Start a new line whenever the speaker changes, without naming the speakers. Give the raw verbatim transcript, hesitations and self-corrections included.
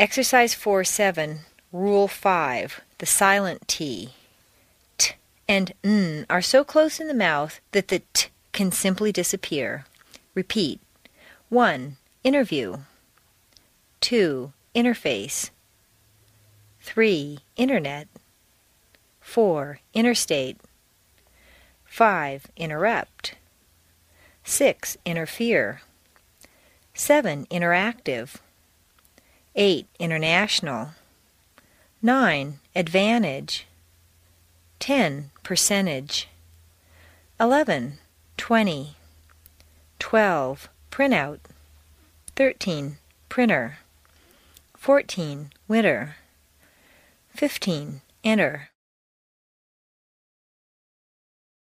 Exercise four seven, Rule five, the silent T. T and N are so close in the mouth that the T can simply disappear. Repeat. one. Interview. two. Interface. three. Internet. four. Interstate. five. Interrupt. six. Interfere. seven. Interactive. eight. International. nine. Advantage. ten. Percentage. eleven. twenty. twelve. Printout. thirteen. Printer. fourteen. Winter. fifteen. Enter.